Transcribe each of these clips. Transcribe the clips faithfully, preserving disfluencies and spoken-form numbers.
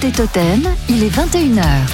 Écoutez Totem, il est vingt et une heures.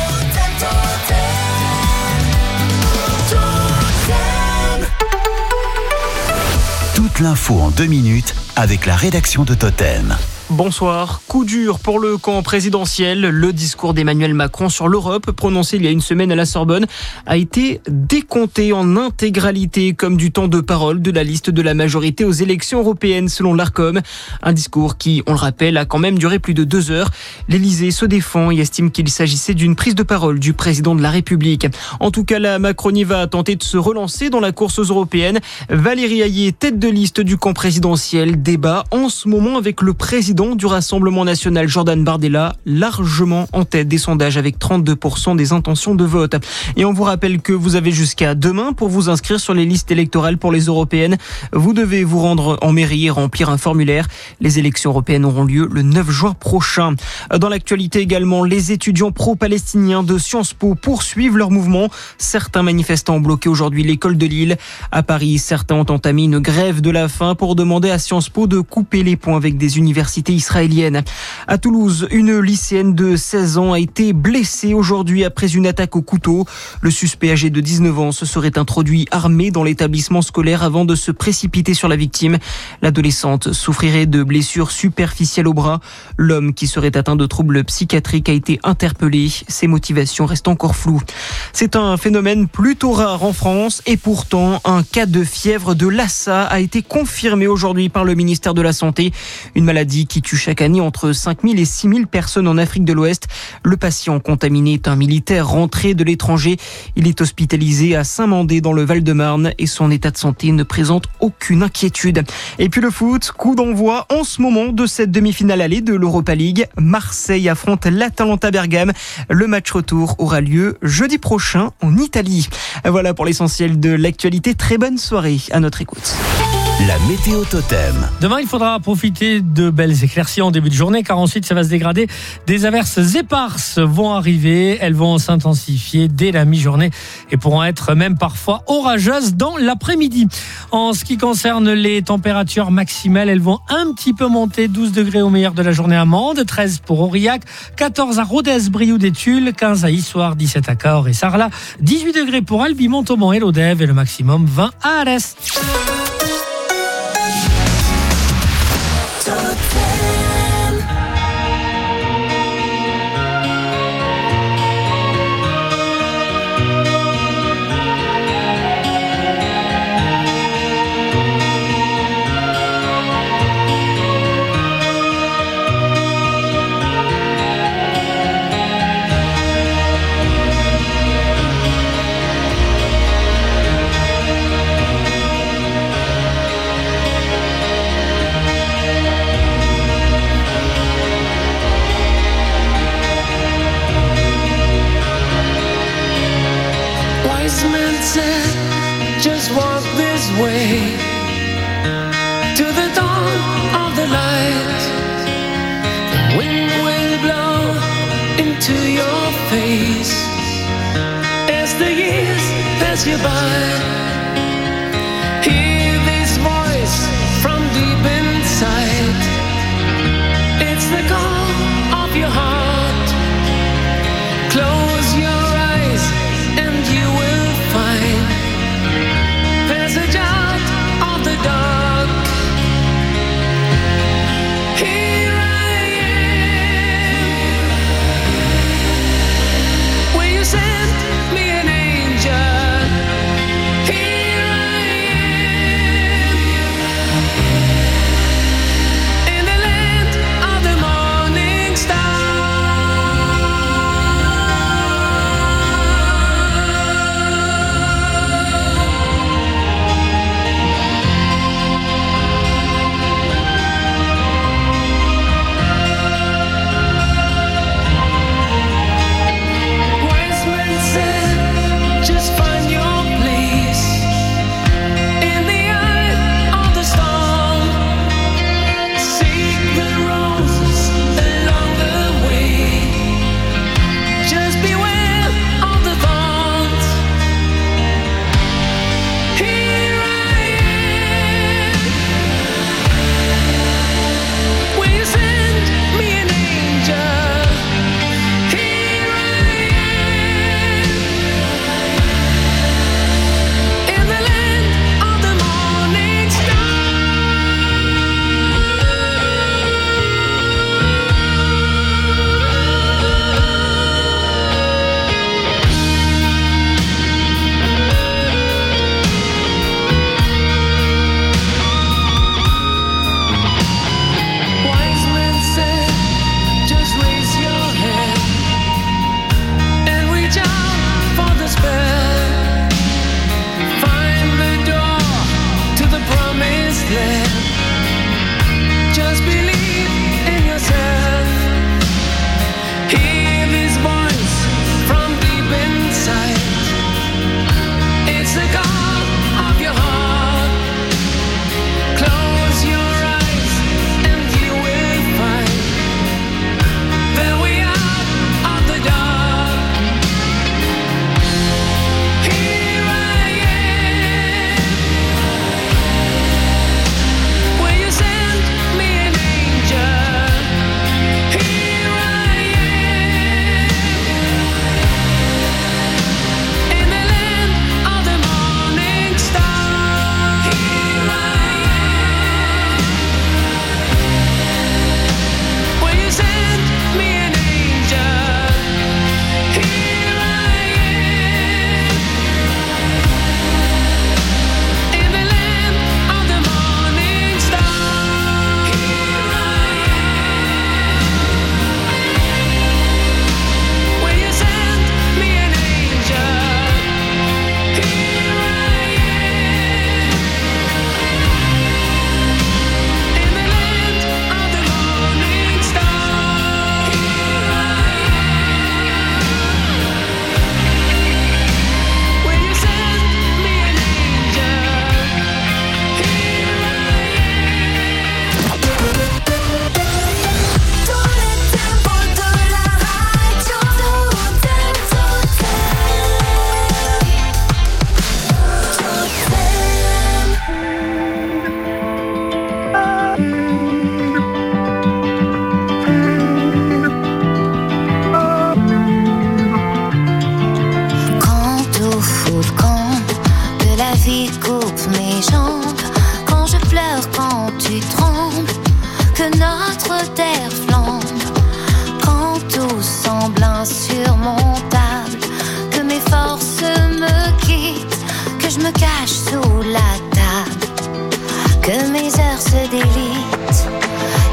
Toute l'info en deux minutes avec la rédaction de Totem. Bonsoir. Coup dur pour le camp présidentiel. Le discours d'Emmanuel Macron sur l'Europe, prononcé il y a une semaine à la Sorbonne, a été décompté en intégralité comme du temps de parole de la liste de la majorité aux élections européennes selon l'Arcom. Un discours qui, on le rappelle, a quand même duré plus de deux heures. L'Élysée se défend et estime qu'il s'agissait d'une prise de parole du président de la République. En tout cas, la Macronie va tenter de se relancer dans la course aux européennes. Valérie Hayé, tête de liste du camp présidentiel, débat en ce moment avec le président du Rassemblement national Jordan Bardella, largement en tête des sondages avec trente-deux pour cent des intentions de vote. Et on vous rappelle que vous avez jusqu'à demain pour vous inscrire sur les listes électorales pour les européennes. Vous devez vous rendre en mairie et remplir un formulaire. Les élections européennes auront lieu le neuf juin prochain. Dans l'actualité également, les étudiants pro-palestiniens de Sciences Po poursuivent leur mouvement. Certains manifestants ont bloqué aujourd'hui l'école de Lille. À Paris, certains ont entamé une grève de la faim pour demander à Sciences Po de couper les ponts avec des universités israélienne. À Toulouse, une lycéenne de seize ans a été blessée aujourd'hui après une attaque au couteau. Le suspect âgé de dix-neuf ans se serait introduit armé dans l'établissement scolaire avant de se précipiter sur la victime. L'adolescente souffrirait de blessures superficielles au bras. L'homme qui serait atteint de troubles psychiatriques a été interpellé. Ses motivations restent encore floues. C'est un phénomène plutôt rare en France et pourtant un cas de fièvre de Lassa a été confirmé aujourd'hui par le ministère de la Santé. Une maladie qui tue chaque année entre cinq mille et six mille personnes en Afrique de l'Ouest. Le patient contaminé est un militaire rentré de l'étranger. Il est hospitalisé à Saint-Mandé dans le Val-de-Marne et son état de santé ne présente aucune inquiétude. Et puis le foot, coup d'envoi en ce moment de cette demi-finale allée de l'Europa League. Marseille affronte l'Atalanta Bergame. Le match retour aura lieu jeudi prochain en Italie. Voilà pour l'essentiel de l'actualité. Très bonne soirée à notre écoute. La météo Totem. Demain, il faudra profiter de belles éclaircies en début de journée, car ensuite, ça va se dégrader. Des averses éparses vont arriver. Elles vont s'intensifier dès la mi-journée et pourront être même parfois orageuses dans l'après-midi. En ce qui concerne les températures maximales, elles vont un petit peu monter. douze degrés au meilleur de la journée à Mende, treize pour Aurillac, quatorze à Rodez, Brioude et Tulle, quinze à Issoire, dix-sept à Cahors et Sarlat, dix-huit degrés pour Albi, Montauban et Lodève et le maximum vingt à Alès. Just walk this way to the dawn of the light. The wind will blow into your face as the years pass you by. Hear this voice from deep inside. It's the call of your heart. Close your eyes and you will find passage out of the dark. Here I am. Will you send me an angel? Here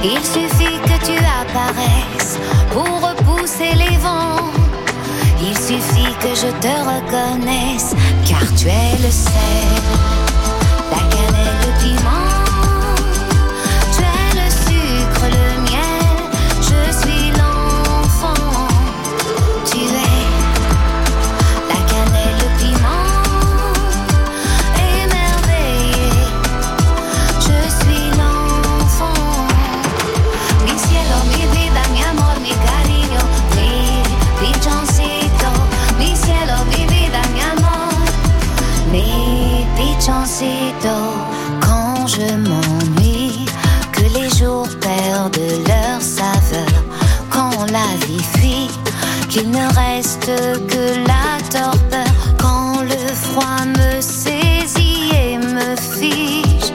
Il suffit que tu apparaisses pour repousser les vents. Il suffit que je te reconnaisse, car tu es le sel, la cannelle, le piment. Tu es le sucre, le miel, je suis l'enfant. Tu es la cannelle, le piment, émerveillé, je suis l'enfant. Mi cielo, mi vida, mi amor, mi cariño, mi pichoncito. Mi cielo, mi vida, mi amor, mi pichoncito. Quand je m'ennuie, que les jours perdent leur saveur, quand la vie fuit, qu'il ne reste que la torpeur, quand le froid me saisit et me fige,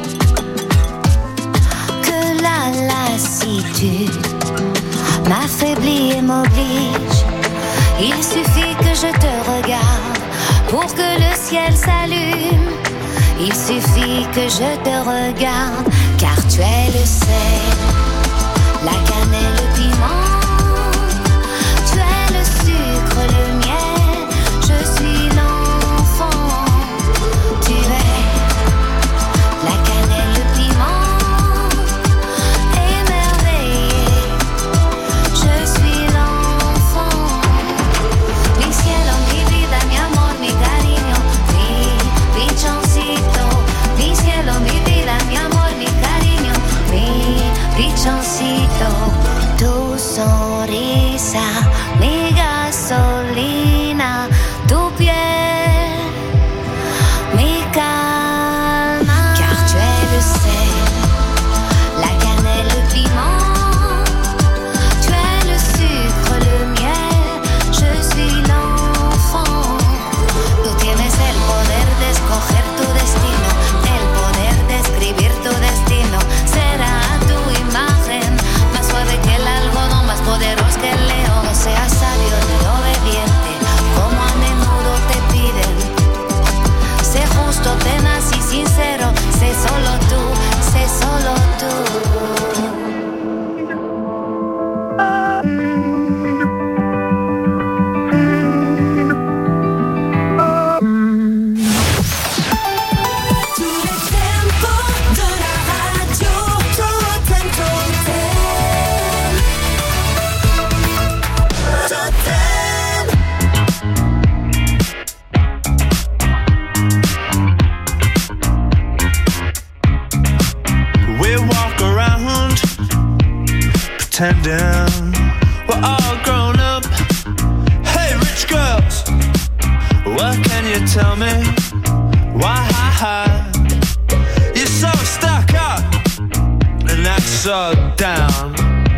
que la lassitude m'affaiblit et m'oblige. Il suffit que je te regarde pour que le ciel s'allume. Il suffit que je te regarde, car tu es le sel, la cannelle, le piment. Tu es le sucre, le miel, je suis l'enfant. Tu es la cannelle, le piment, émerveillé, je suis l'enfant. Mi cielo, mi vida, mi amor, mi cariño, mi pichoncito. Mi cielo, mi vida, mi amor, mi cariño, mi pichoncito. Tu sonrisa, mi gasolina, tu piel, mi calma. Car tu es le sel, la cannelle, le piment. Tu es le sucre, le miel, je suis l'enfant. Tú tienes el poder de escoger tu destino, el poder de escribir tu destino. Será tu imagen, más suave que el algodón, más poderoso que el león. No seas sabio ni obediente, como a menudo te piden. Sé justo, tenaz y sincero, sé solo tú, sé solo tú. Pretending we're all grown up. Hey, rich girls, what can you tell me? Why you're so stuck up and that's so down?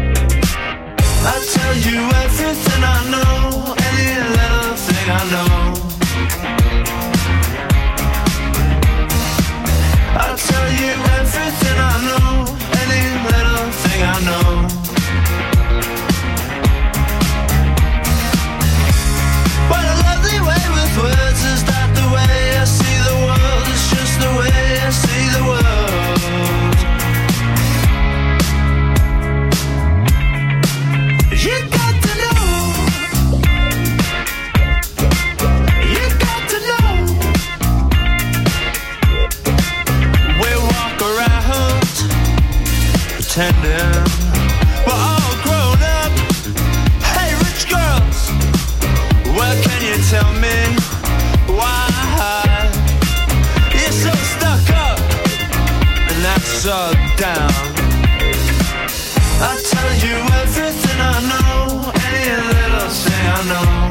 I tell you everything I know, any little thing I know. I tell you everything I know, any little thing I know. What a lovely way with words, is that the way I see the world? It's just the way I see the world. You got to know, you got to know. We walk around pretending we're all grown up. Hey, rich girls, what can you tell me? Why you're so stuck up and that's so down? I tell you everything I know, any little thing I know.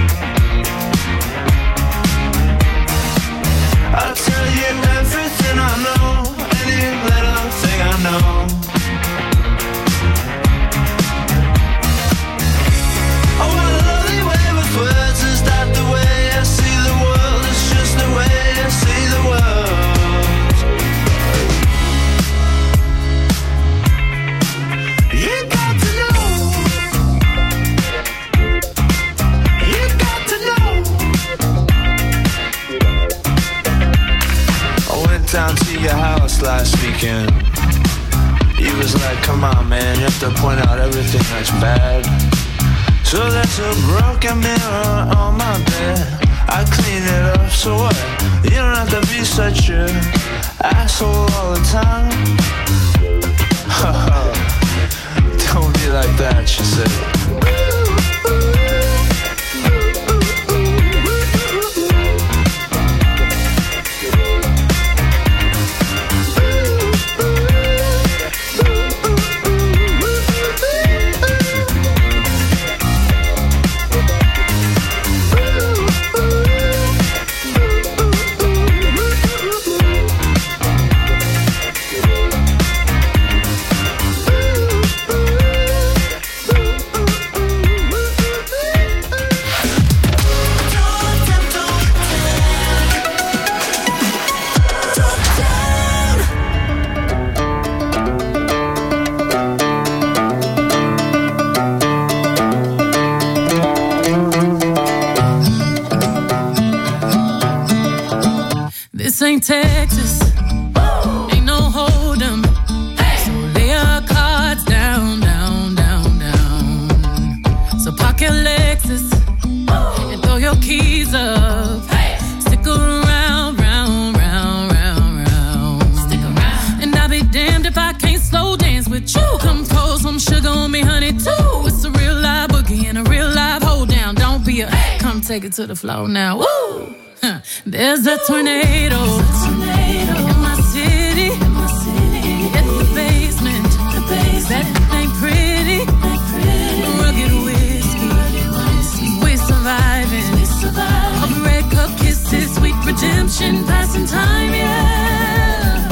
I tell you everything I know, any little thing I know. Oh, what a lovely way with words, is that the way I see the world? It's just the way I see the world. You got to know, you got to know. I went down to your house last weekend. He was like, come on man, you have to point out everything that's bad. So there's a broken mirror on my bed. I clean it up, so what? You don't have to be such a asshole all the time. Don't be like that, she said. This ain't Texas, ain't no hold'em. So lay your cards down, down, down, down. So park your Lexus and throw your keys up. Stick around, round, round, round, round. Stick around. And I'll be damned if I can't slow dance with you. Come pour some sugar on me, honey, too. It's a real live boogie and a real live hold down. Don't be a, come take it to the floor now. Woo! Huh. There's a tornado, tornado in my city, in my city. At the basement, the basement. That ain't pretty, ain't pretty. Rugged whiskey, whiskey. We're surviving, we surviving. Of red cup kisses, sweet redemption, passing time, yeah.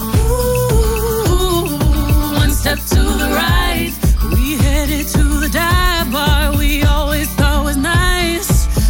Ooh, one step to the right, we headed to the dive bar we always thought was nice.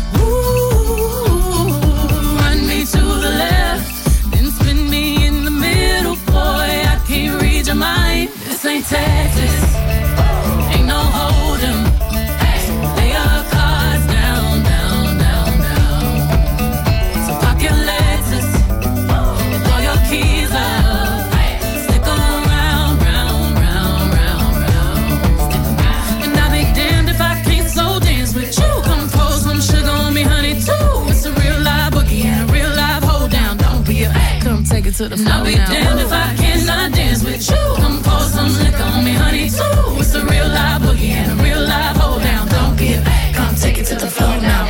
To the left, then spin me in the middle, boy, I can't read your mind. This ain't Texas, ain't no hold'em. Lay your cards down, down, down, down. So park your Lexus and throw your keys up. Stick around, round, round, round, round. Stick around. And I'll be damned if I can't slow dance with you. Come pour some sugar on me, honey, too. It's a real live boogie and a real come take it to the floor. I'll be now. Damned if I cannot dance with you. Come pour some liquor on me, honey, too. It's a real live boogie and a real live hold down. Don't give, come take it to the floor now.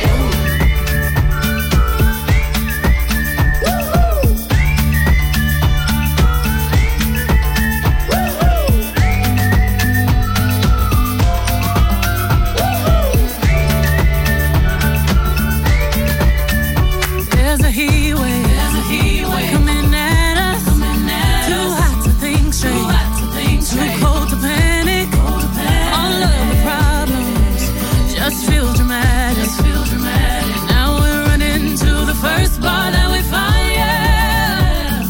There's a heat wave. There's a heat wave coming at us. Coming at Too us. Hot to think straight. Too hot to think straight. Too cold to panic. Cold to panic. All of the problems just feel dramatic. Just feel dramatic. Now we're running to the first bar that we find. Yeah.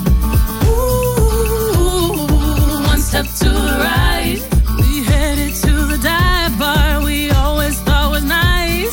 Ooh, one step to the right. We headed to the dive bar we always thought was nice.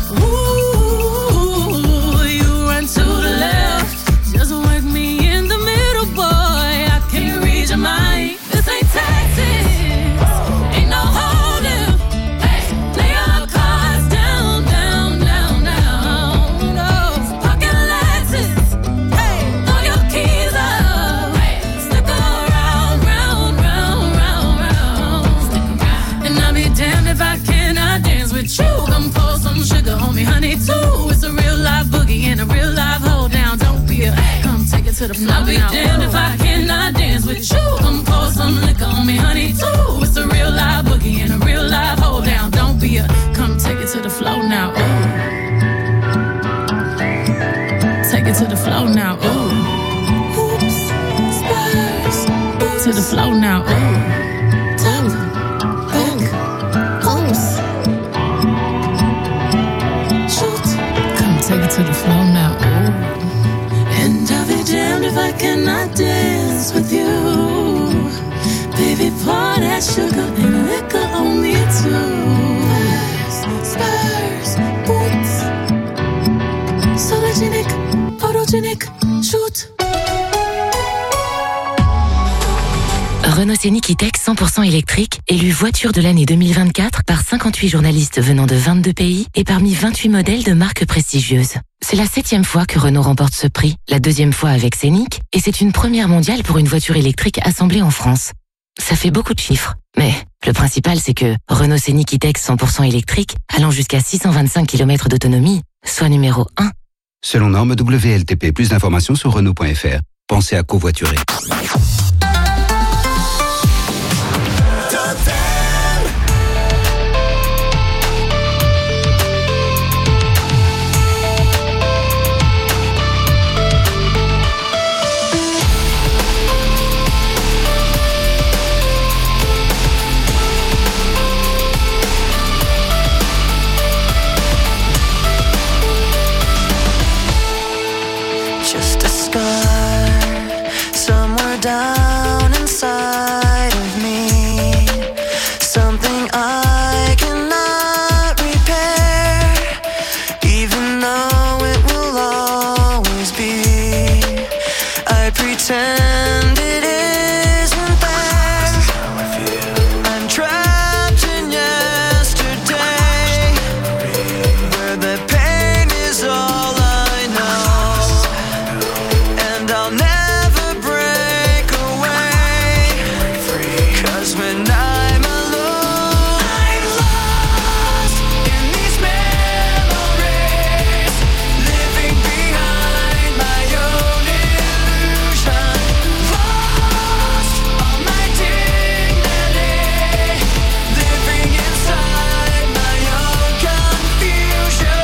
Ooh, you run to the left. Just work me in the middle, boy. I can't read your mind. This ain't Texas, ain't no hold'em. Lay your cards down, down, down, down. No, park your Lexus, throw your keys up. Stick around, round, round, round, round. Stick around. And I'll be damned if I cannot dance with you. Come pour some sugar on me, honey, too. It's a real live boogie and a real live hold down. Don't be a, come take it to the floor. I'll be damned if I cannot dance with you. Come pour some liquor on me, honey, too. It's a real live boogie and a real live hold down. Don't be a, come take it to the floor now. Ooh. Take it to the floor now. Ooh. Oops, Spurs. To the floor now. Ooh. Top, back, oops. Shoot. Come take it to the floor now. Ooh. And I'll be damned if I cannot dance with you. Baby, pour that sugar and liquor on me too. Spurs, boots. Sologenic, photogenic, shoot. Renault Scénic E-Tech cent pour cent électrique, élu voiture de l'année deux mille vingt-quatre par cinquante-huit journalistes venant de vingt-deux pays et parmi vingt-huit modèles de marques prestigieuses. C'est la septième fois que Renault remporte ce prix, la deuxième fois avec Scénic, et c'est une première mondiale pour une voiture électrique assemblée en France. Ça fait beaucoup de chiffres, mais le principal c'est que Renault Scénic E-Tech cent pour cent électrique, allant jusqu'à six cent vingt-cinq kilomètres d'autonomie, soit numéro un. Selon norme W L T P, plus d'informations sur Renault point F R. Pensez à covoiturer. Just a scar somewhere down inside of me, something I cannot repair, even though it will always be. I pretend it isn't there. I'm trapped in yesterday, where the pain is all I know. I'll never break away, 'cause when I'm alone, I'm lost in these memories, living behind my own illusion, lost all my dignity, living inside my own confusion.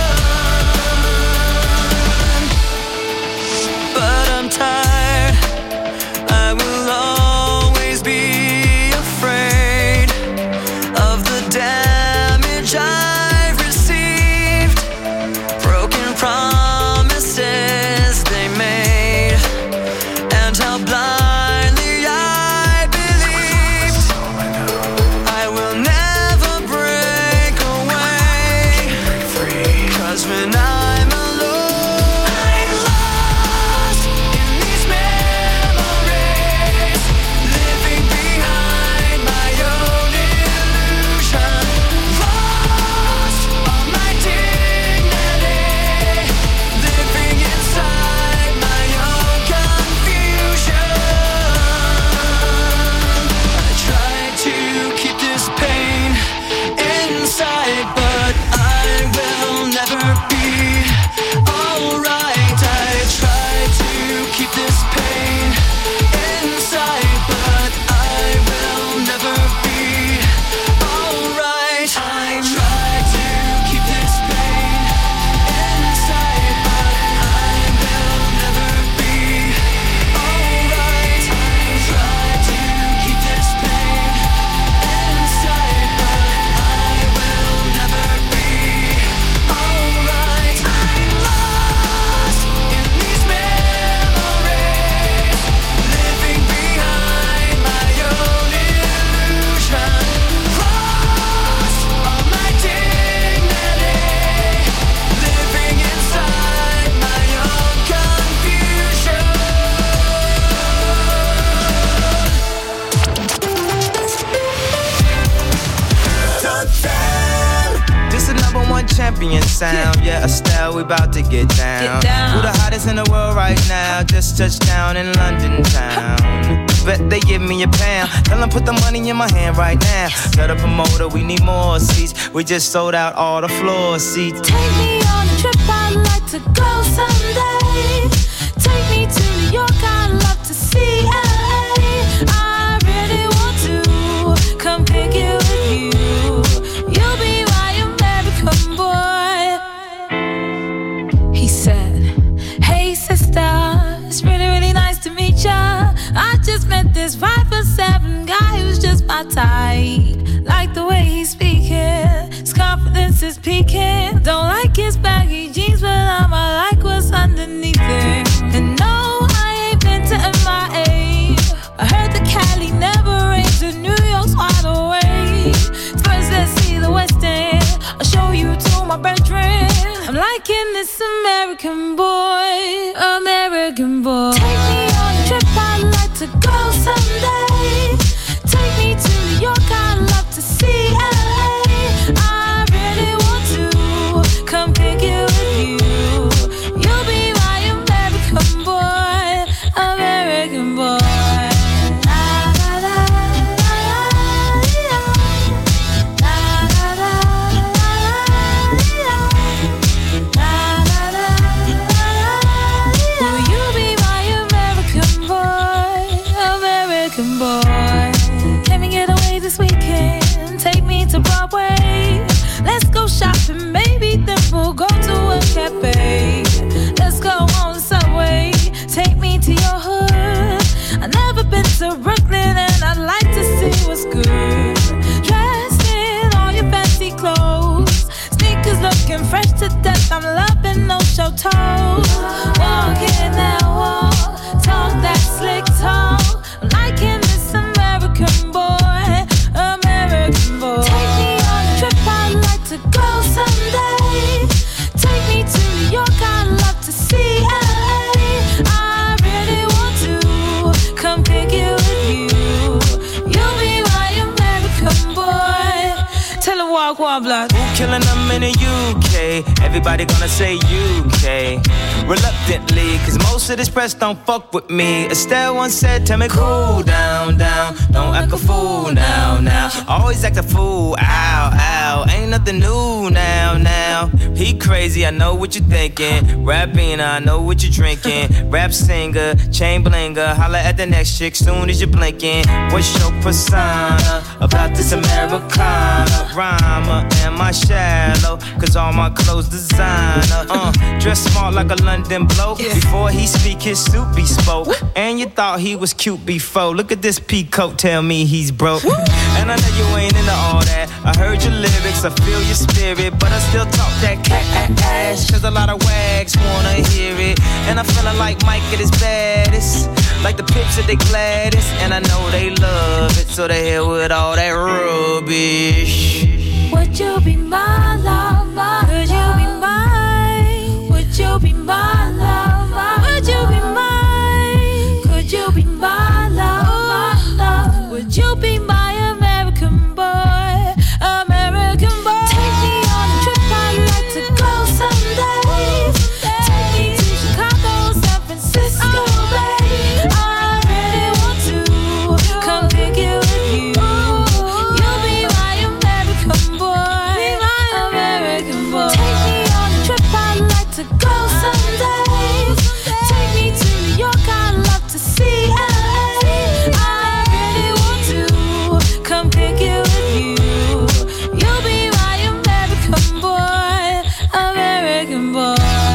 But I'm tired, I will always be afraid of the damage I've received, broken promises they made, and how blindly I believed. I will never break away, 'cause when I'm alone, I'm lost in these memories, living behind my own illusion, lost all my dignity, living inside my own confusion. I try to keep this pain inside, but I will never be alright. I try to keep this pain inside, but I will never be alright. I try to keep this pain inside, but I will never be alright. I try to keep this pain inside, but I will never be alright. I'm lost in these memories, living behind my own illusion, lost all my dignity, living inside my own confusion. This the number one champion sound. Yeah, Estelle, we about to get down. Who the hottest in the world right now? Just touched down in London town. Bet they give me a pound. Tell them put the money in my hand right now. Got a promoter, we need more seats. We just sold out all the floor seats. Take me on a trip, I'd like to go someday. Take me to New York, I'd love to see L A. I really want to come pick it with you. You'll be my American boy. He said, hey sister, it's really, really nice to meet ya. I just met this five foot seven guy who's just my type. Like the way he's speaking, his confidence is peaking. Don't like his baggy jeans, but I'ma like what's underneath it. And no, I ain't been to M I A. I heard the Cali never rains and New York's wide awake. First, let's see the West End. I'll show you to my bedroom. I'm liking this American boy, American boy. Take me on a trip, I'd like to go someday. American boy. Can we get away this weekend? Take me to Broadway. Let's go shopping, maybe then we'll go to a cafe. Let's go on the subway. Take me to your hood. I've never been to Brooklyn and I'd like to see what's good. Dressed in all your fancy clothes, sneakers looking fresh to death. I'm loving no show toes. Walking that walk, talk that slick talk. I'm liking this American boy, American boy. Take me on a trip, I'd like to go someday. Take me to New York, I'd love to see L A. I really want to come pick you with you. You'll be my American boy. Tell her walk, walk, block. Who killing them in the U K? Everybody gonna say U K. Reluctantly, cause most of this press don't fuck with me. Estelle once said, tell me cool down, down. Don't act a fool now, now. Always act a fool, ow, ow. Ain't nothing new now, now. He crazy, I know what you're thinking. Rapping, I know what you're drinking. Rap singer, chain blinger. Holla at the next chick soon as you're blinking. What's your persona about this Americana? Rhymer, am I shallow? Cause all my clothes designer. Uh, dress smart like a London bloke. Before he speak, his suit be spoke. And you thought he was cute before. Look at this peacoat, tell me he's broke. And I know you ain't into all that. I heard your lyrics, I feel your spirit, but I still talk that cat ass. Cause a lot of wags wanna hear it. And I'm feeling like Mike at his baddest. Like the pips at the gladdest. And I know they love it, so they hell with all that rubbish. Would you be my lover? Could you be mine? Would you be my lover? Would you be mine? Could you be my lover? Would you be my American boy? American boy. Take me on a trip, I'd like to go someday. Take me to Chicago, San Francisco, babe. I really want to come pick you with you. You'll be my American boy, American boy. Take me on a trip, I'd like to go someday. Take me to New York, I'd love to see L A. I really want to come pick you with you. You'll be my American boy, American boy.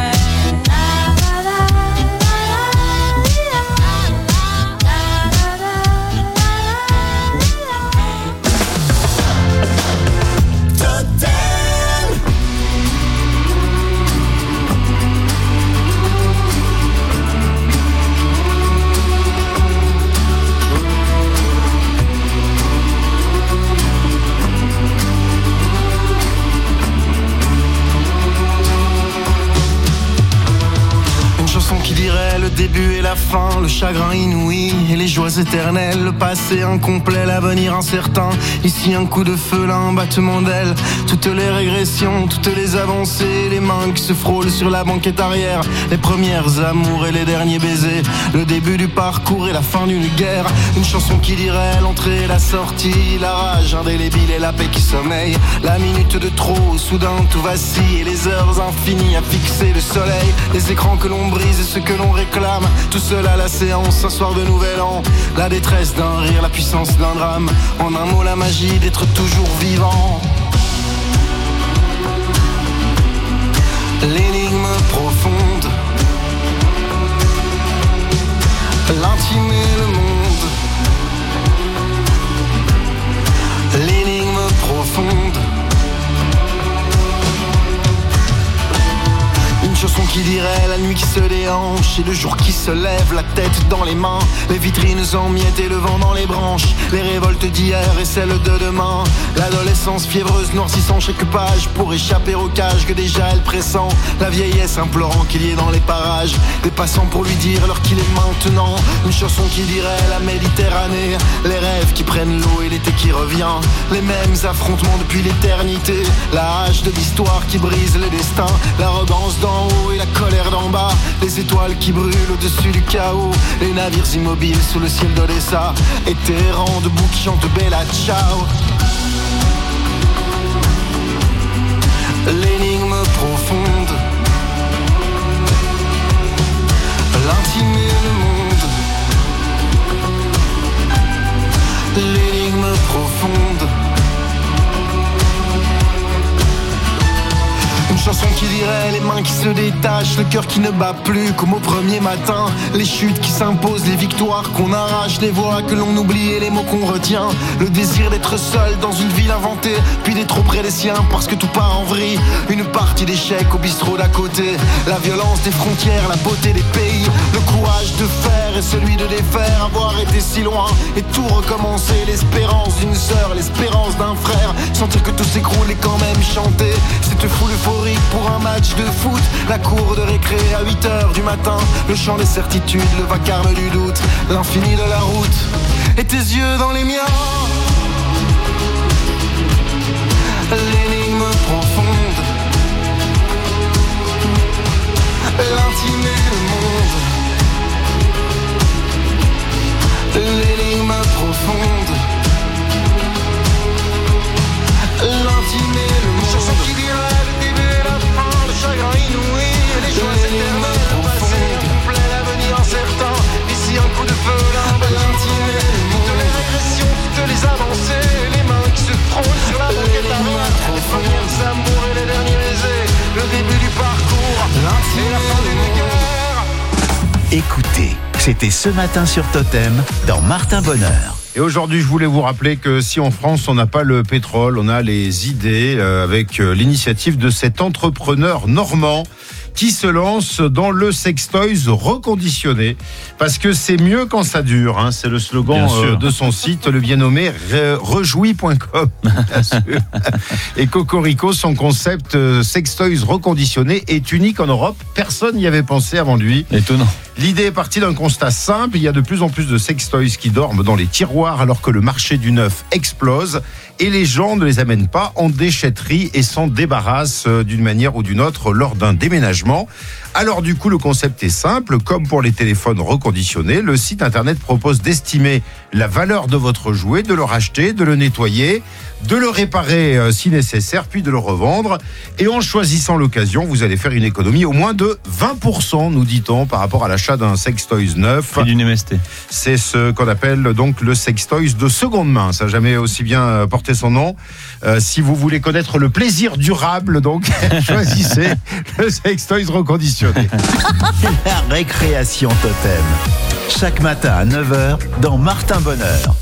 Qui dirait le début et la fin, le chagrin inouï et les joies éternelles, le passé incomplet, l'avenir incertain. Ici un coup de feu, là un battement d'aile. Toutes les régressions, toutes les avancées, les mains qui se frôlent sur la banquette arrière. Les premières amours et les derniers baisers, le début du parcours et la fin d'une guerre. Une chanson qui dirait l'entrée et la sortie, la rage indélébile et la paix qui sommeille. La minute de trop, soudain tout vacille, et les heures infinies à fixer le soleil. Les écrans que l'on brise et ce que l'on réclame, tout seul à la séance, un soir de nouvel an. La détresse d'un rire, la puissance d'un drame. En un mot, la magie d'être toujours vivant. L'énigme profonde, l'intime et le monde. L'énigme profonde. Une chanson qui dirait la nuit qui se déhanche et le jour qui se lève, la tête dans les mains, les vitrines en miettes et le vent dans les branches, les révoltes d'hier et celles de demain, l'adolescence fiévreuse noircissant chaque page pour échapper au cage que déjà elle pressent, la vieillesse implorant qu'il y ait dans les parages des passants pour lui dire l'heure qu'il est maintenant. Une chanson qui dirait la Méditerranée, les rêves qui prennent l'eau et l'été qui revient, les mêmes affrontements depuis l'éternité, la hache de l'histoire qui brise les destins, l'arrogance d'en haut et la colère d'en bas, les étoiles qui brûlent au-dessus du chaos, les navires immobiles sous le ciel d'Odessa, et Téhéran debout qui chante Bella Ciao. L'énigme profonde, l'intime et le monde. profonde. Une chanson qui dirait les mains qui se détachent, le cœur qui ne bat plus comme au premier matin. Les chutes qui s'imposent, les victoires qu'on arrache, les voix que l'on oublie et les mots qu'on retient. Le désir d'être seul dans une ville inventée, puis d'être auprès des siens parce que tout part en vrille. Une partie d'échecs au bistrot d'à côté. La violence des frontières, la beauté des pays. Le courage de faire et celui de défaire. Avoir été si loin et tout recommencer. L'espérance d'une sœur, l'espérance d'un frère. Sentir que tout s'écroule et quand même chanter. Cette foule euphorique pour un match de foot. La cour de récré à huit heures du matin. Le chant des certitudes, le vacarme du doute. L'infini de la route et tes yeux dans les miens. L'énigme profonde, l'intime et le monde. L'énigme profonde, l'intime et le monde. Chanson qui dirait le début et la fin, le chagrin inouï et les joies éternelles. Le passé complet, l'avenir incertain. Ici un coup de feu, là l'intime et le monde. Toutes les régressions, toutes les avancées, les mains qui se frôlent sur la banquette arrière. Les premiers amours et les derniers baisers. Le début du parcours et la fin d'une guerre. Écoutez, c'était ce matin sur Totem dans Martin Bonheur. Et aujourd'hui, je voulais vous rappeler que si en France, on n'a pas le pétrole, on a les idées euh, avec euh, l'initiative de cet entrepreneur normand qui se lance dans le sextoys reconditionné. Parce que c'est mieux quand ça dure, hein. C'est le slogan euh, de son site, le bien nommé re- rejoui point com. Et Cocorico, son concept euh, sextoys reconditionné est unique en Europe. Personne n'y avait pensé avant lui. Étonnant. L'idée est partie d'un constat simple. Il y a de plus en plus de sextoys qui dorment dans les tiroirs alors que le marché du neuf explose. Et les gens ne les amènent pas en déchetterie et s'en débarrassent d'une manière ou d'une autre lors d'un déménagement. Alors du coup, le concept est simple. Comme pour les téléphones reconditionnés, le site internet propose d'estimer la valeur de votre jouet, de le racheter, de le nettoyer, de le réparer euh, si nécessaire, puis de le revendre. Et en choisissant l'occasion, vous allez faire une économie au moins de vingt pour cent, nous dit-on, par rapport à l'achat d'un sextoys neuf. Et d'une M S T. C'est ce qu'on appelle donc le sextoys de seconde main. Ça n'a jamais aussi bien porté son nom. Euh, si vous voulez connaître le plaisir durable, donc choisissez le sextoys reconditionné. La récréation Totem. Chaque matin à neuf heures dans Martin Bonheur.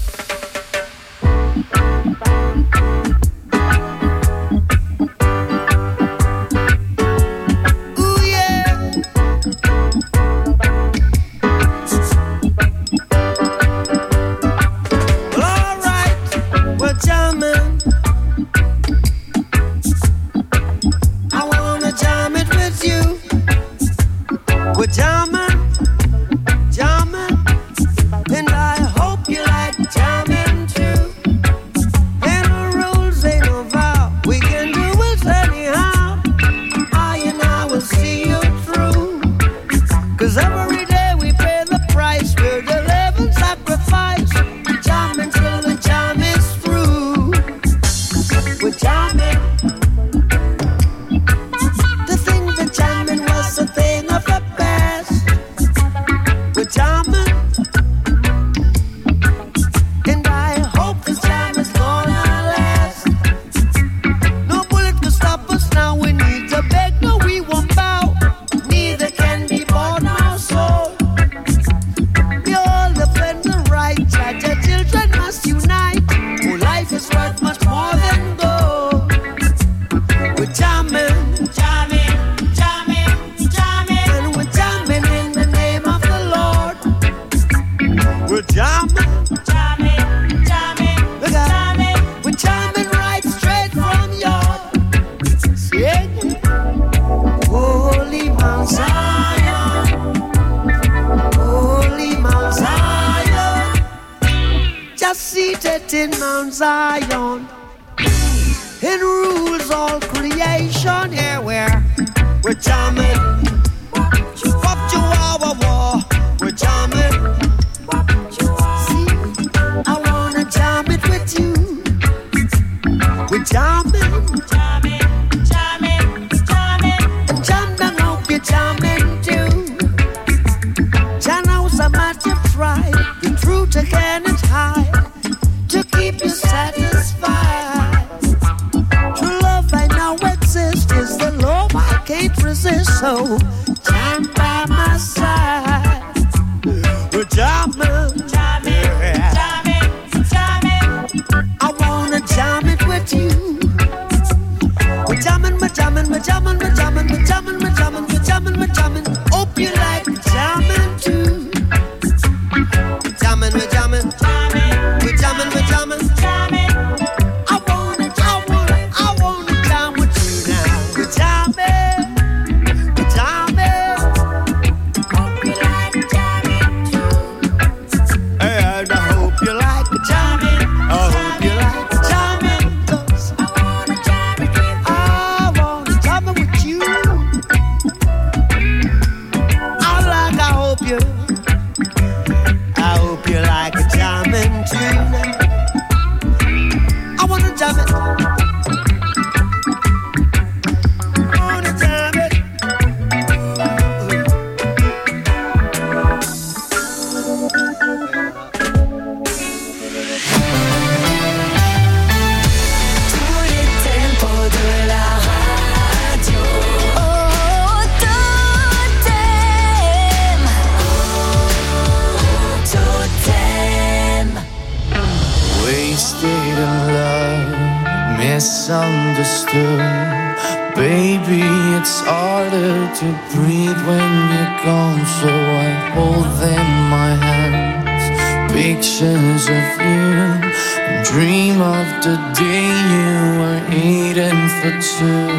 The truth again is high to keep you safe. in love, misunderstood. Baby, it's harder to breathe when you're gone, so I hold in my hands pictures of you and dream of the day you were eating for two.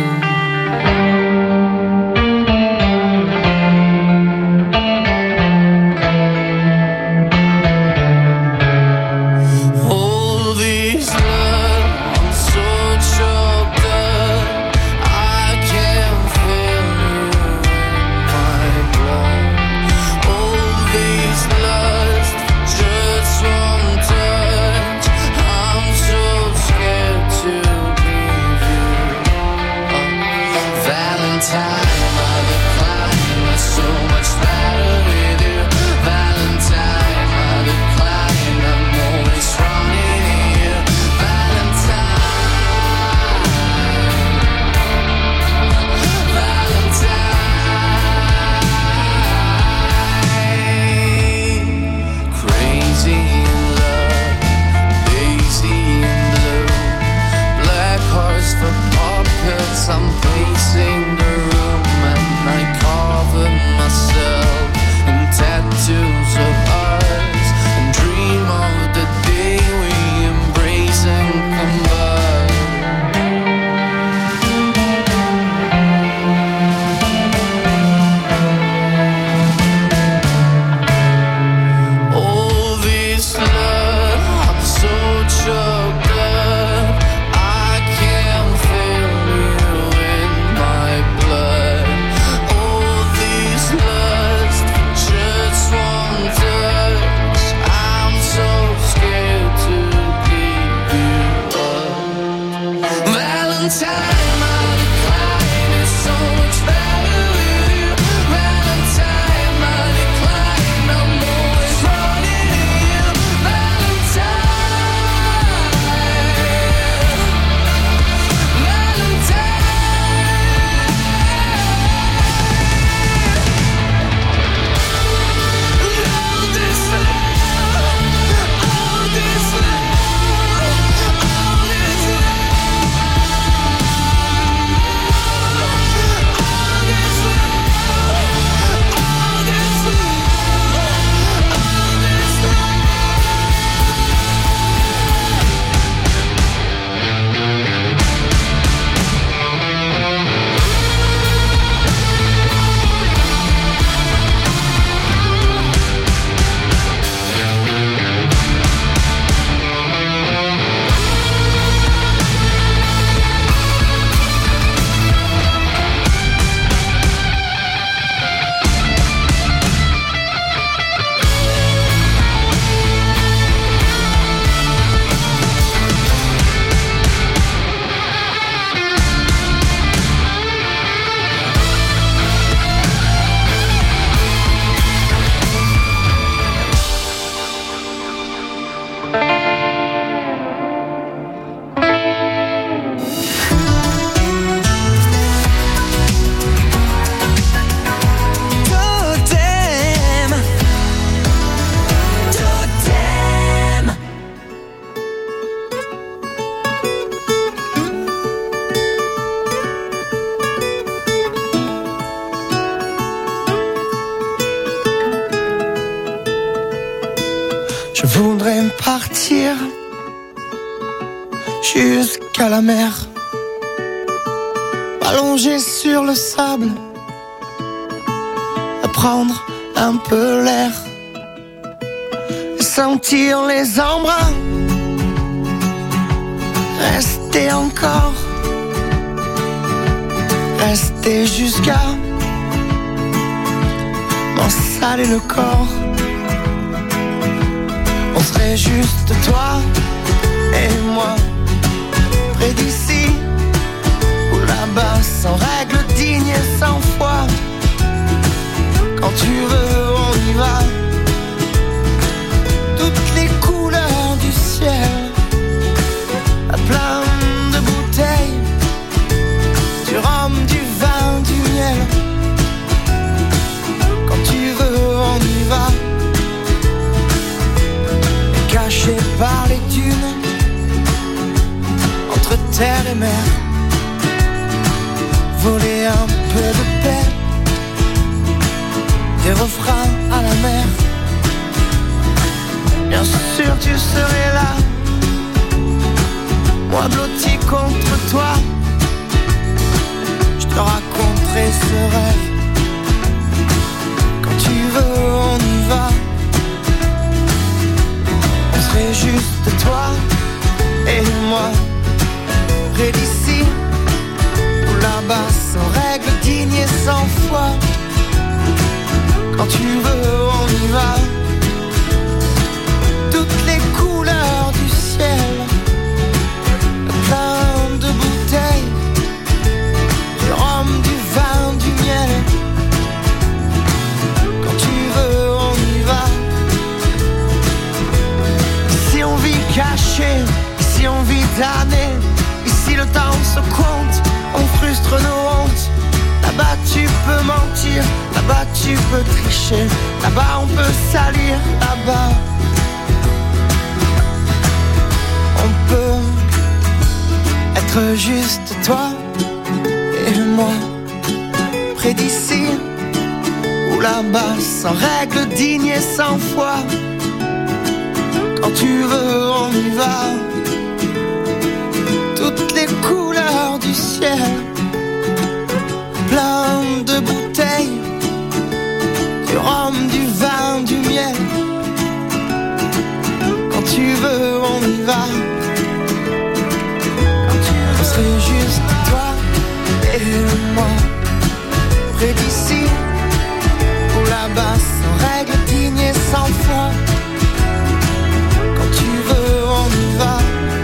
Je voudrais partir jusqu'à la mer, allongé sur le sable, à prendre un peu l'air, sentir les embruns, rester encore, rester jusqu'à m'en saler le corps. On serait juste toi et moi, près d'ici ou là-bas, sans règles dignes et sans foi. Quand tu veux, on y va. Toutes les couleurs du ciel, à plein de bouteilles, du rhum, du vin, du miel. Quand tu veux, on y va. Caché par les dunes, terre et mer, voler un peu de paix, des refrains à la mer. Bien sûr tu serais là, moi blotti contre toi. Je te raconterai ce rêve. Quand tu veux on y va. On serait juste toi et moi, près d'ici ou là-bas, sans règle, digne et sans foi. Quand tu veux on y va. Toutes les couleurs du ciel, plein de bouteilles, du rhum, du vin, du miel. Quand tu veux on y va. Ici on vit caché, ici on vit damné. Ici le temps se compte, on frustre nos hontes. Là-bas tu peux mentir, là-bas tu peux tricher, là-bas on peut salir, là-bas on peut être juste toi et moi, près d'ici ou là-bas, sans règle, digne et sans foi. Quand tu veux on y va. Toutes les couleurs du ciel, plein de bouteilles, du rhum, du vin, du miel. Quand tu veux on y va. Quand tu veux, on serait juste toi et moi, près d'ici ou là-bas, sans règle, digne et sans foi. Quand tu veux on y va.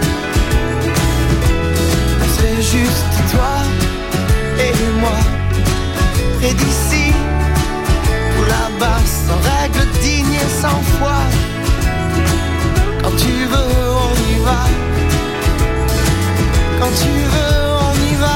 On serait juste toi et moi, près d'ici ou là-bas, sans règle, digne et sans foi. Quand tu veux on y va. Quand tu veux on y va.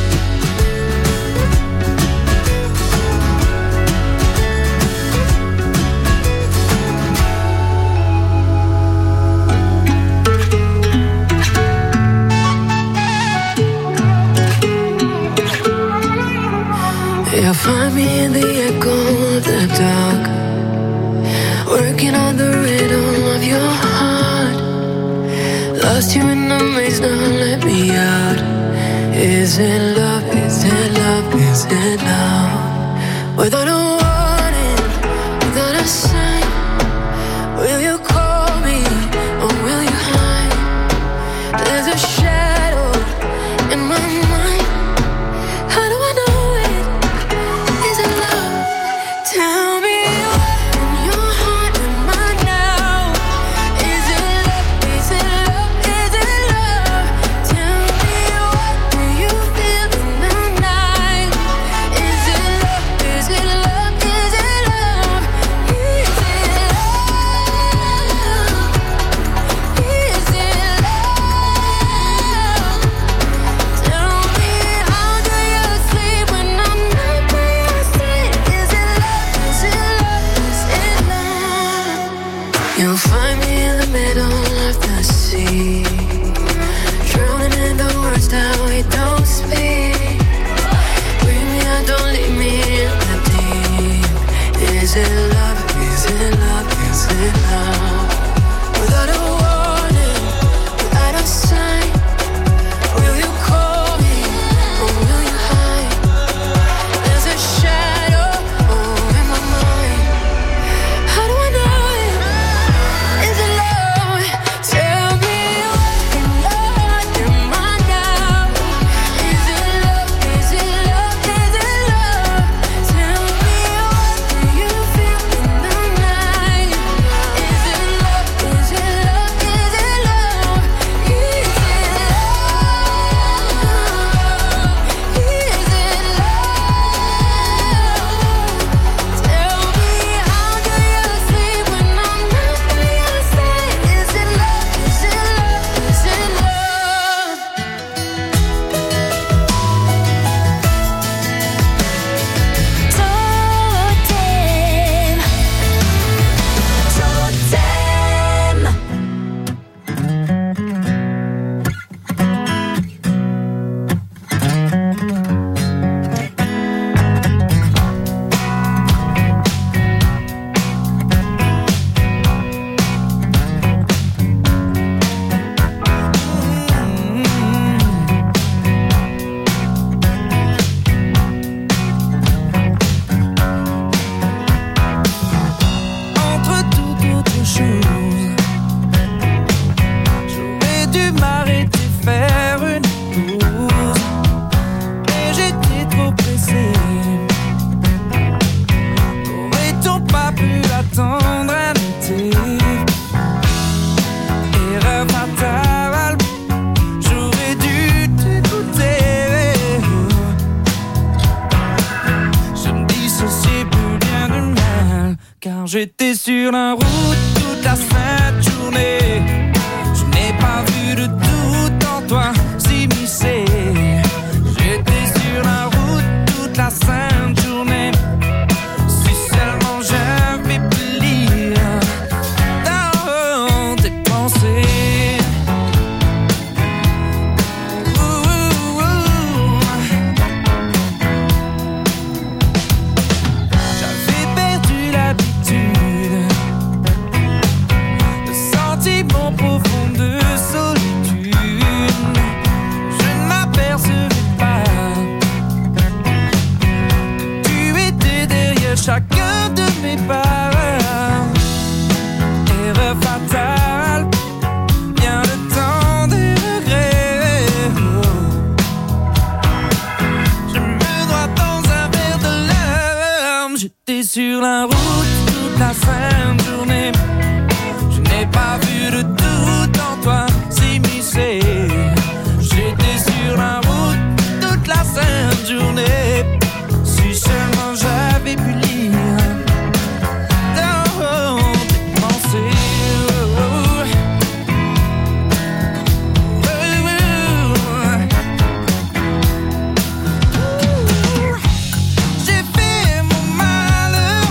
You'll find me in the echo of the dark, working on the rhythm of your heart. Lost you in the maze, now let me out. Is it love, is it love, is it love? Without a warning, without a sign, will you call me or will you hide? There's a shadow in my mind. How do I know it? Is it love? Tell me what in your heart am I now? Is it love? Is it love? Is it love? Tell me what do you feel in the night? Is it love? Is it love? Is it love? Is it love? Is it love? Tell me how do you sleep when I'm not by your side? Is it love? Is it love? Is it love? You'll find me in the middle of the sea, drowning in the words that we don't speak. Bring me out, don't leave me in the deep. Is it love? Is it love? Is it love? Without a warning, without a sign, will you call me or will you hide? There's a shadow oh, in my mind. How do I know it? Is it love? Tell me what in your heart am I now? Is it love? Is it love? Is it love? Tell me what do you feel j'étais sur la route toute la sainte journée. Je n'ai pas vu de doute en toi s'immiscer. J'étais sur la route toute la sainte journée. Si seulement j'avais pu lire dans tes pensées. Chacun de mes pas, erreur fatale, bien le temps des regrets. Je me noie dans un verre de larmes. J'étais sur la route toute la sainte journée. Je n'ai pas vu de doute en toi s'immiscer. J'étais sur la route toute la sainte journée. Si seulement j'avais pu lire dans tes pensées. J'ai fait mon malheur.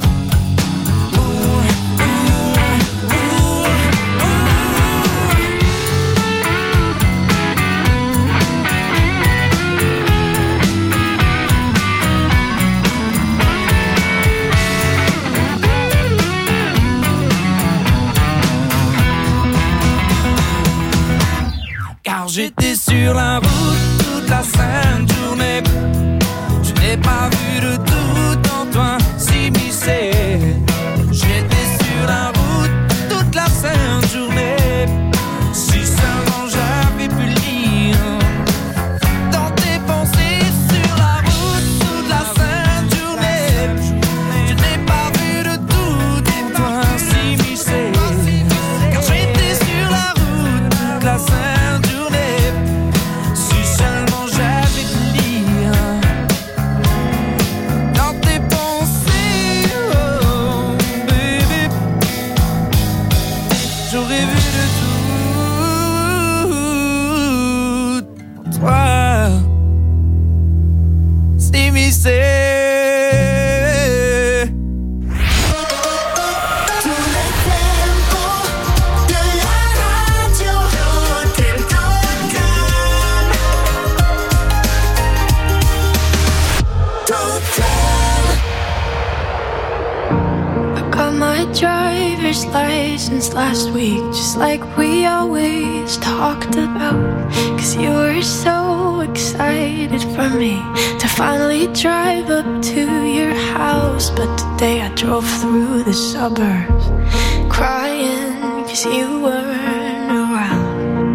Car j'étais sur la route toute la sainte journée. Je n'ai pas vu de doute en toi s'immiscer. J'étais sur la route toute la sainte journée. Si seulement j'avais pu lire dans tes pensées. Sur la route toute la sainte journée. Je n'ai pas vu de doute en toi s'immiscer. Car j'étais sur la route toute la sainte journée. Si seulement j'avais pu lire dans tes pensées, oh baby. J'aurais vu de tout toi s'immiscer. Got my driver's license last week, just like we always talked about. Cause you were so excited for me to finally drive up to your house. But today I drove through the suburbs crying cause you weren't around.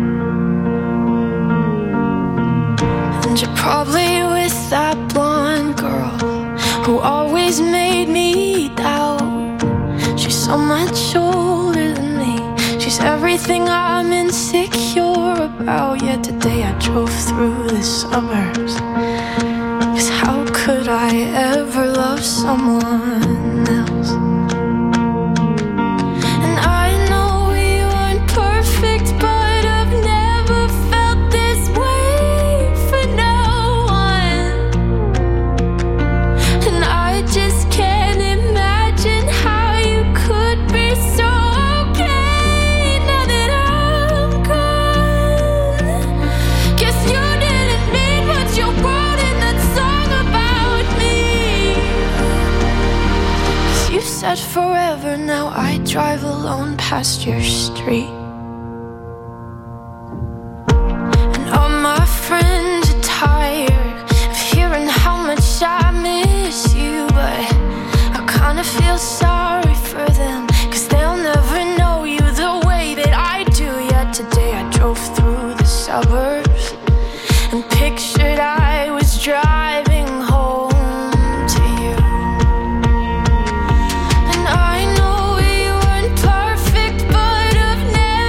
And you're probably with that blonde girl who always made me doubt. She's so much older than me. She's everything I'm insecure about. Yet today I drove through the suburbs. Cause how could I ever love someone else? And I know we weren't perfect, but I've never felt this way for no one. And I just can't imagine how you could be so okay now that I'm gone. Guess you didn't mean what you wrote in that song about me. Cause you said forever, now I drive alone past your street. And all my friends are tired of hearing how much I miss you. But I kinda feel sorry for them, cause they'll never know you the way that I do. Yet today I drove through the suburbs and pictured I was driving home to you. And I know we weren't perfect, but I've never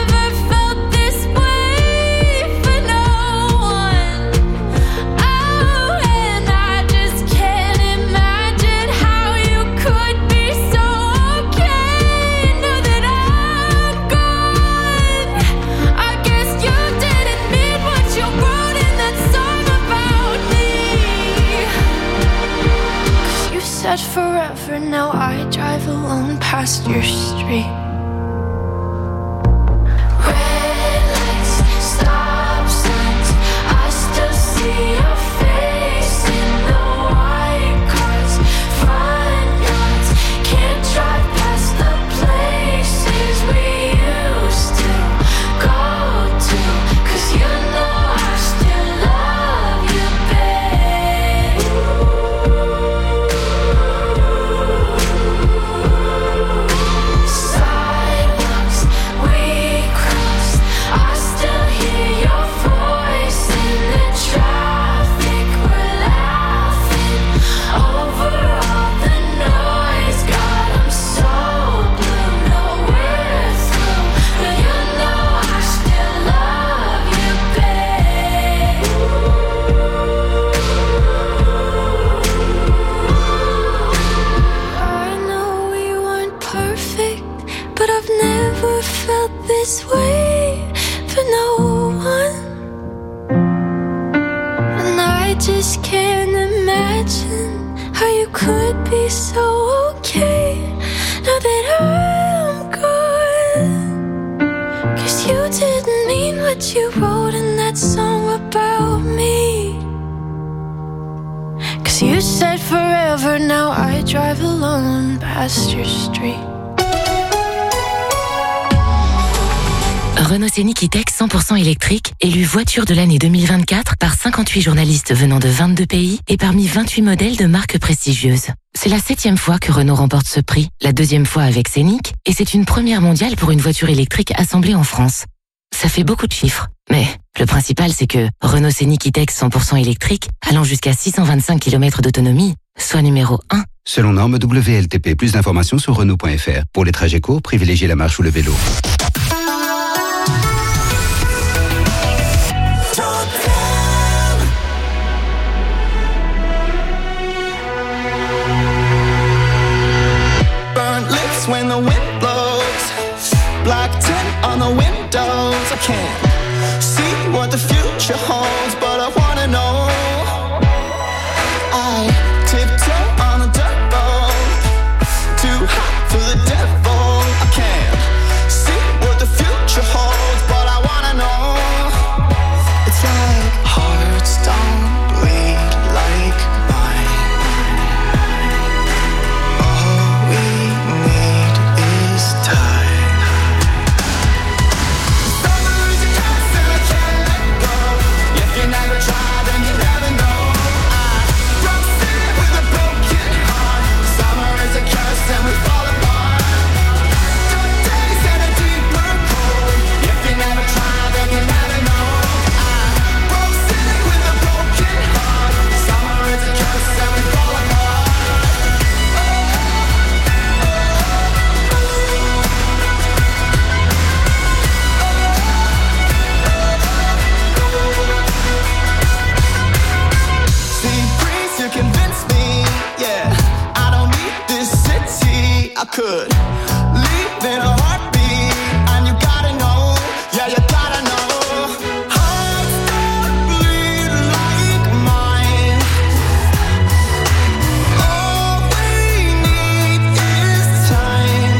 past your street. This way for no one, and I just can't imagine how you could be so okay now that I'm gone. Cause you didn't mean what you wrote in that song about me. Cause you said forever, now I drive alone past your street. Renault Scénic E-Tech cent pour cent électrique, élu voiture de l'année deux mille vingt-quatre par cinquante-huit journalistes venant de vingt-deux pays et parmi vingt-huit modèles de marques prestigieuses. C'est la septième fois que Renault remporte ce prix, la deuxième fois avec Scénic, et c'est une première mondiale pour une voiture électrique assemblée en France. Ça fait beaucoup de chiffres, mais le principal c'est que Renault Scénic E-Tech cent pour cent électrique, allant jusqu'à six cent vingt-cinq kilomètres d'autonomie, soit numéro un. Selon norme W L T P, plus d'informations sur Renault point F R. Pour les trajets courts, privilégiez la marche ou le vélo. When the wind blows, black tint on the windows. I can't see what the future holds, but I wanna know. I tiptoe on a dirt road, too hot for the devil. I can't see what the future holds, but I wanna know. It's like hearts don't bleed like mine. All we need is time. Summer is a curse and I can't let go. If you never try, then you never know. I broke city with a broken heart. Summer is a curse and we fall apart. Dark days and a deeper cold. If you never try, then you never know. I broke city with a broken heart. Summer is a curse and we fall apart. See, breeze, you convince me, yeah. I don't need this city. I could leave in a heartbeat, and you gotta know, yeah, you gotta know. Hearts don't bleed like mine. All we need is time.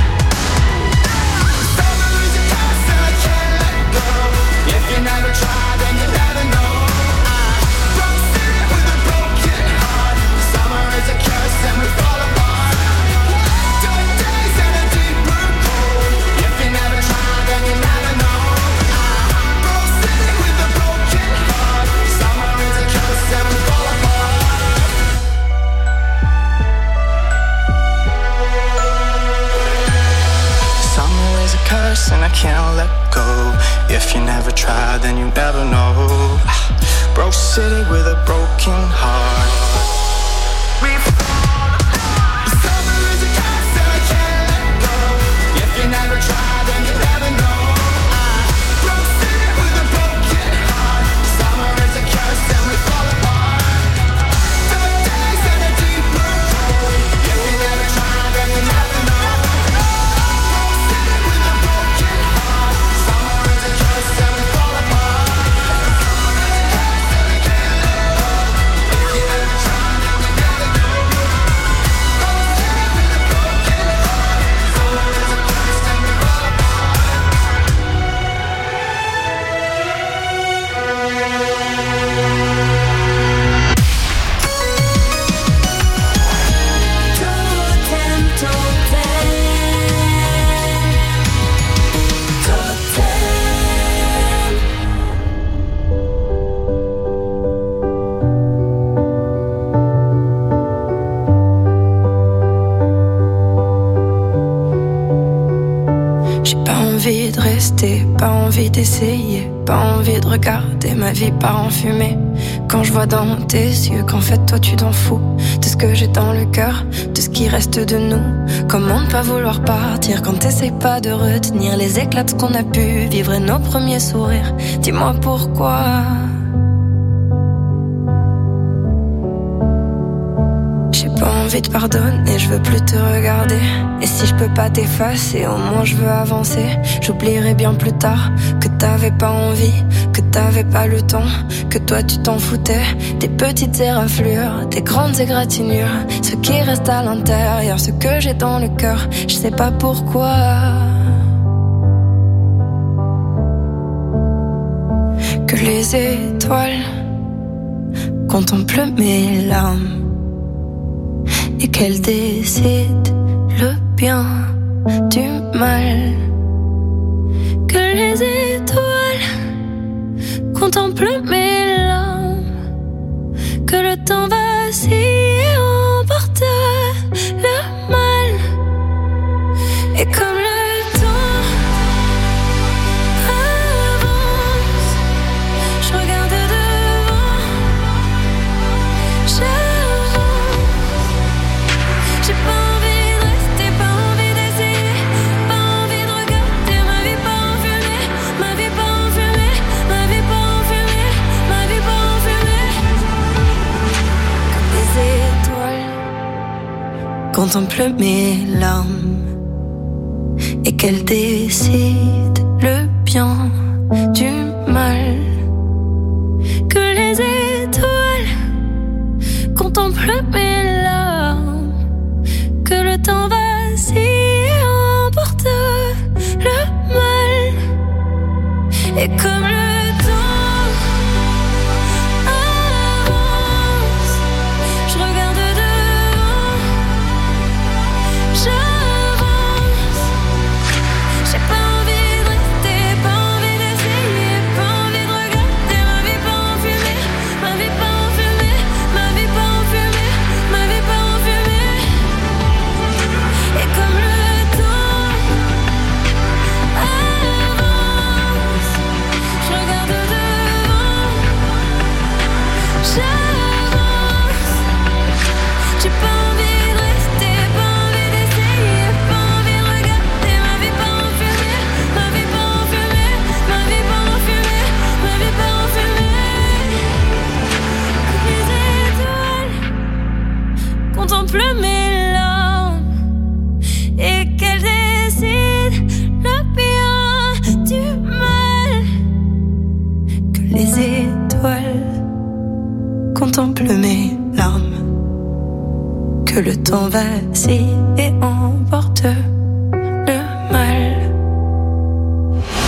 Summer is a curse and I can't let go. If you never try, then you never know. I broke city with a broken heart. Summer is a curse and we fall apart. Dark days and a deeper cold. If you never try, then you never know. I broke city with a broken heart. Summer is a curse and we fall apart. Summer is a curse and I can't let go. If you never try, then you never know. Broke city with a broken heart. We fall apart. Summer is a curse and I can't let go. If you never try, then you never know. I broke city with a broken heart. Summer is a curse and we fall apart. Dark days and a deeper cold. If you never try, then you never know. Broke city with a broken heart. Summer is a curse and we fall apart. Summer is a curse and I can't let go. If you never try, rester, pas envie d'essayer, pas envie de regarder ma vie part en fumée. Quand je vois dans tes yeux qu'en fait toi tu t'en fous de ce que j'ai dans le cœur, de ce qui reste de nous. Comment ne pas vouloir partir quand t'essayes pas de retenir les éclats de ce qu'on a pu vivre et nos premiers sourires. Dis-moi pourquoi. J'ai pas envie de pardonner, je veux plus te regarder. Et si je peux pas t'effacer, au moins je veux avancer. J'oublierai bien plus tard que t'avais pas envie, que t'avais pas le temps, que toi tu t'en foutais. Des petites éraflures, des grandes égratignures, ce qui reste à l'intérieur, ce que j'ai dans le cœur, je sais pas pourquoi. Que les étoiles contemplent mes larmes et qu'elle décide le bien du mal. Que les étoiles contemplent mes larmes, que le temps vacille et emporte le mal. Et comme le temps avance, je regarde devant, j'avance. J'ai pas envie de rester, pas envie d'essayer, pas envie de regarder ma vie pas en fumée, ma vie pas en fumée, ma vie pas en fumée, ma vie pas en fumée. Comme les étoiles contemplent mes larmes et qu'elles décident le bien du mal. Que les étoiles contemplent mes larmes, que le temps vacille et emporte le mal. Et comme le temps avance, je regarde devant, j'avance. J'ai pas envie de rester, pas envie d'essayer, pas envie de regarder ma vie pas en fumée, ma vie pas en fumée, ma vie pas en fumée, ma vie pas en fumée. Et comme le temps avance, je regarde devant, j'avance. J'ai pas envie de rester, pas envie d'essayer, pas envie de regarder ma vie pas en fumée, ma vie pas en fumée, ma vie pas en fumée, ma vie pas en fumée. Que les étoiles contemplent mes larmes et qu'elles décident le bien du mal. Que les étoiles contemplent mes larmes, que le temps vacille et emporte